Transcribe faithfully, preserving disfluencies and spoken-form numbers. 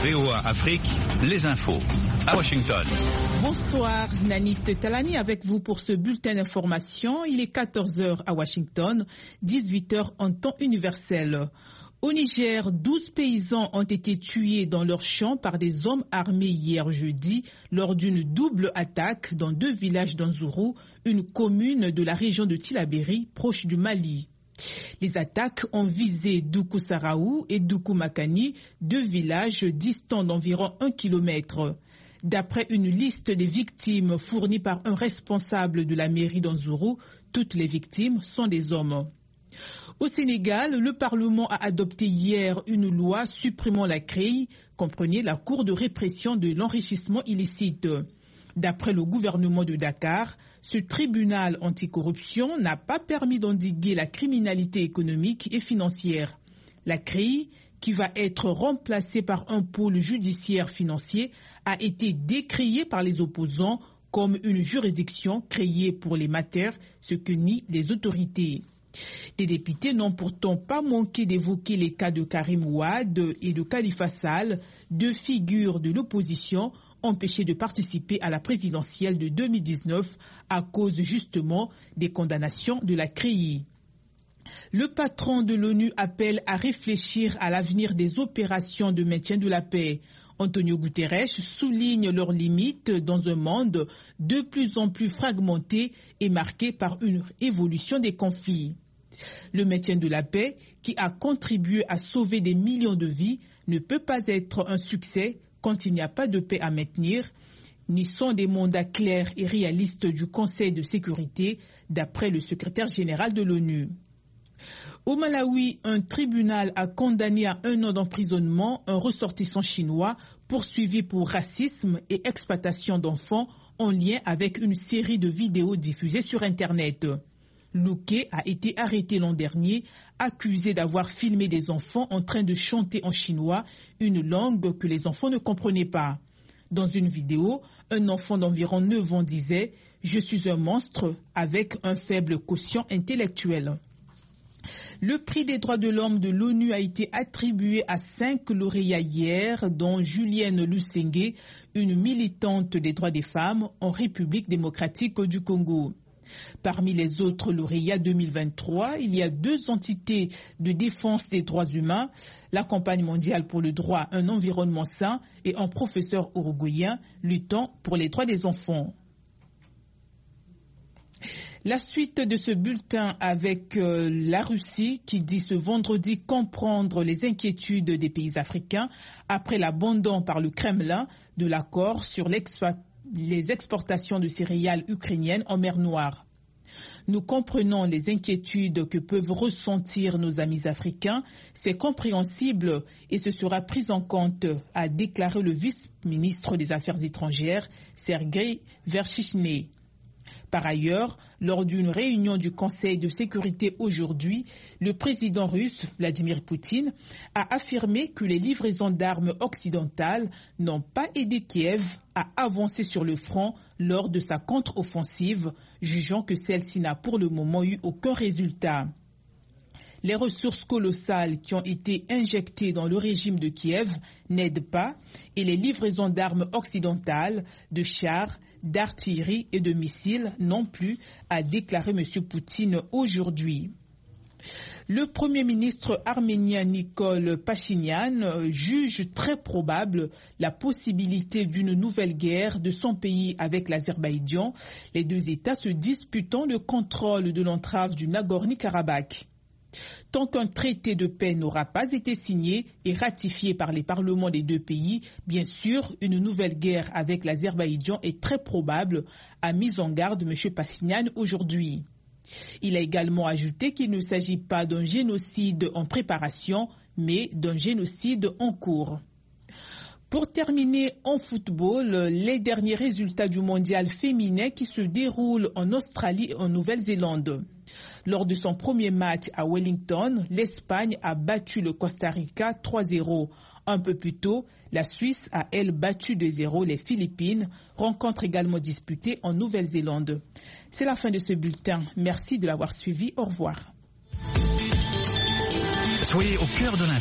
V O A Afrique, les infos. À Washington. Bonsoir, Nanit Talani avec vous pour ce bulletin d'information. Il est quatorze heures à Washington, dix-huit heures en temps universel. Au Niger, douze paysans ont été tués dans leurs champs par des hommes armés hier jeudi lors d'une double attaque dans deux villages d'Anzourou, une commune de la région de Tillabéri, proche du Mali. Les attaques ont visé Doukou Saraou et Doukou Makani, deux villages distants d'environ un kilomètre. D'après une liste des victimes fournie par un responsable de la mairie d'Anzourou, toutes les victimes sont des hommes. Au Sénégal, le Parlement a adopté hier une loi supprimant la C R E I, comprenez la Cour de répression de l'enrichissement illicite. D'après le gouvernement de Dakar, ce tribunal anticorruption n'a pas permis d'endiguer la criminalité économique et financière. La C R E I, qui va être remplacée par un pôle judiciaire financier, a été décriée par les opposants comme une juridiction créée pour les mateurs, ce que nient les autorités. Les députés n'ont pourtant pas manqué d'évoquer les cas de Karim Ouad et de Khalifa Sall, deux figures de l'opposition empêchés de participer à la présidentielle de deux mille dix-neuf à cause justement des condamnations de la C R E I. Le patron de l'ONU appelle à réfléchir à l'avenir des opérations de maintien de la paix. Antonio Guterres souligne leurs limites dans un monde de plus en plus fragmenté et marqué par une évolution des conflits. Le maintien de la paix, qui a contribué à sauver des millions de vies, ne peut pas être un succès quand il n'y a pas de paix à maintenir, ni sont des mandats clairs et réalistes du Conseil de sécurité, d'après le secrétaire général de l'ONU. Au Malawi, un tribunal a condamné à un an d'emprisonnement un ressortissant chinois poursuivi pour racisme et exploitation d'enfants en lien avec une série de vidéos diffusées sur Internet. Luque a été arrêté l'an dernier, accusé d'avoir filmé des enfants en train de chanter en chinois, une langue que les enfants ne comprenaient pas. Dans une vidéo, un enfant d'environ neuf ans disait « Je suis un monstre avec un faible quotient intellectuel ». Le prix des droits de l'homme de l'ONU a été attribué à cinq lauréats hier, dont Julienne Lusengue, une militante des droits des femmes en République démocratique du Congo. Parmi les autres lauréats deux mille vingt-trois, il y a deux entités de défense des droits humains, la Campagne mondiale pour le droit à un environnement sain et un professeur uruguayen luttant pour les droits des enfants. La suite de ce bulletin avec euh, la Russie qui dit ce vendredi comprendre les inquiétudes des pays africains après l'abandon par le Kremlin de l'accord sur les exportations de céréales ukrainiennes en mer Noire. Nous comprenons les inquiétudes que peuvent ressentir nos amis africains. C'est compréhensible et ce sera pris en compte, a déclaré le vice-ministre des Affaires étrangères, Sergueï Verchichny. Par ailleurs, lors d'une réunion du Conseil de sécurité aujourd'hui, le président russe, Vladimir Poutine, a affirmé que les livraisons d'armes occidentales n'ont pas aidé Kiev à avancer sur le front lors de sa contre-offensive, jugeant que celle-ci n'a pour le moment eu aucun résultat. Les ressources colossales qui ont été injectées dans le régime de Kiev n'aident pas et les livraisons d'armes occidentales, de chars, d'artillerie et de missiles non plus, a déclaré M. Poutine aujourd'hui. Le Premier ministre arménien Nikol Pachinian juge très probable la possibilité d'une nouvelle guerre de son pays avec l'Azerbaïdjan, les deux États se disputant le contrôle de l'entrave du Nagorno-Karabakh. Tant qu'un traité de paix n'aura pas été signé et ratifié par les parlements des deux pays, bien sûr, une nouvelle guerre avec l'Azerbaïdjan est très probable, a mis en garde M. Pachinian aujourd'hui. Il a également ajouté qu'il ne s'agit pas d'un génocide en préparation, mais d'un génocide en cours. Pour terminer en football, les derniers résultats du mondial féminin qui se déroule en Australie et en Nouvelle-Zélande. Lors de son premier match à Wellington, l'Espagne a battu le Costa Rica trois zéro. Un peu plus tôt, la Suisse a, elle, battu deux zéro les Philippines, rencontre également disputée en Nouvelle-Zélande. C'est la fin de ce bulletin. Merci de l'avoir suivi. Au revoir. Soyez au cœur de l'info.